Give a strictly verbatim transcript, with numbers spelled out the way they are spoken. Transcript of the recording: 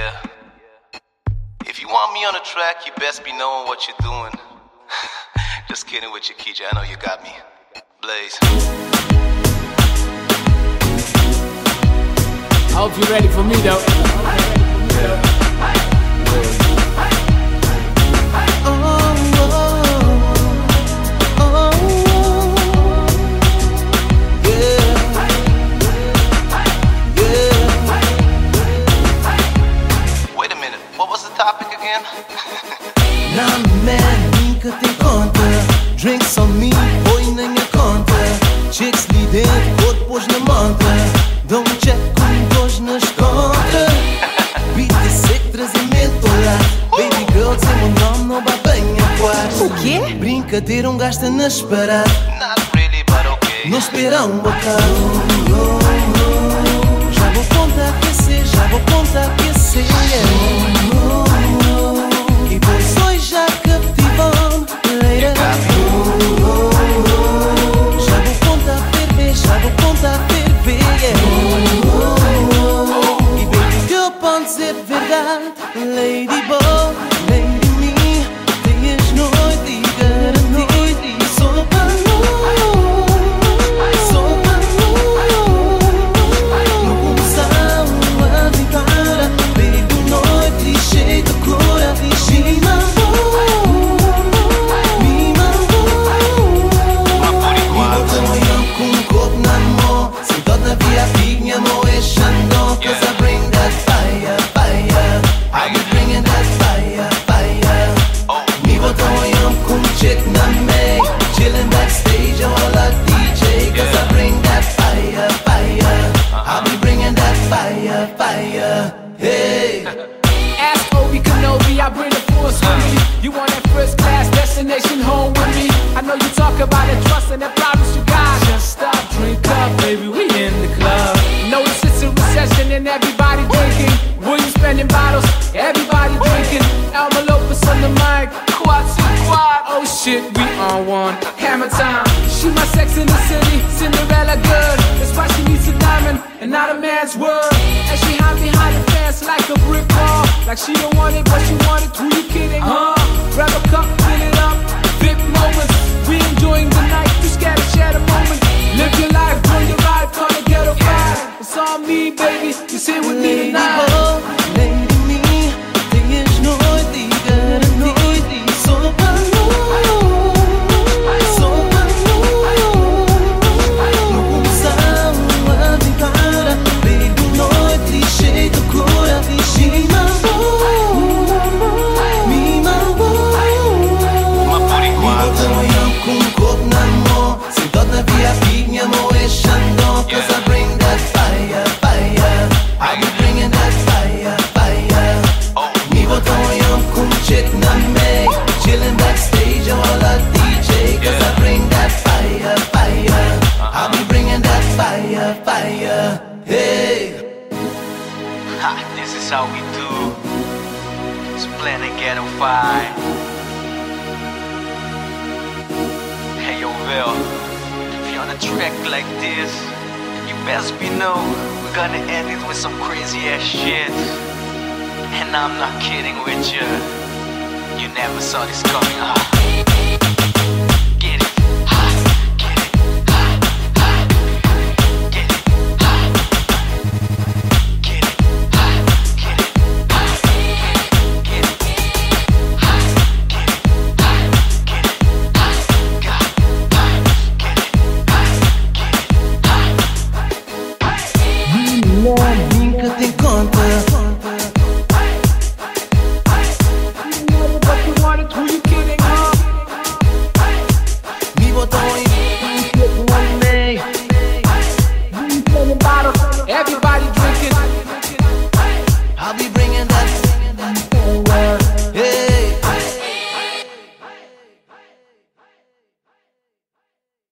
Yeah. If you want me on the track, you best be knowing what you're doing. Just kidding with you, Keija. I know you got me. Blaze. I hope you're ready for me, though. Na man, nunca tem conta. Drinks on me, põe na minha conta. Chicks li dentro, outro pôs na monta. Dou um check com dois nas contas. Beat de seco, trazimento lá. Baby girl, sem meu nome, não vai bem a quarto. O quê? Brincadeira, um gasta nas paradas. Not really, but okay. Não espera um bocado. Já vou contar aquecer, já vou contar aquecer. E pois já captivou, later. Já vou contar ferver, já vou contar ferver. E baby girl pode ser verdade. Lady Bo, Lady Me, dias, noite e garantido. Sou para nós, sou para nós. No começar uma aventura, baby, noite e cheio de cura. I bring the force with me. You want that first class destination home with me? I know you talk about the trust and the problems you got. Just stop, drink up, baby, we in the club. Notice it's a recession and everybody drinking. William spending bottles, everybody drinking. Alma Lopez on the mic, quad to quad. Oh shit, we on one. Hammer time. She my Sex in the City, Cinderella good. That's why she needs a diamond and not a man's word. And she hide behind the fence like a brick wall. Like she don't want it, but she want it. Who you kidding, huh? Grab a cup, fill it up. Big moments, we enjoying the night. You scared to share the moment. Live your life, join your ride, call it ghetto vibe. It's all me, baby. You sit with me tonight. Lady Me, dias, noite e garantido. Sou para nós, sou para nós. No começar uma aventura, baby, noite e cheio de cura. She my boy, me my boy. Uma por enquanto. Com um corpo na mão, sentado na V I P, minha mão é Xandão. Cause I bring that fire, fire. I be bringing that fire, fire. Me botam eu com um chick na May, chillin' backstage, eu rola D J. Cause I bring that fire, fire. I be bringing that fire, fire. Hey. Ha, this is how we do. It's Planet Ghetto Five. Hey yo, Vil, if you're on a track like this, you best be know we're gonna end it with some crazy ass shit. And I'm not kidding with you. You never saw this coming, huh?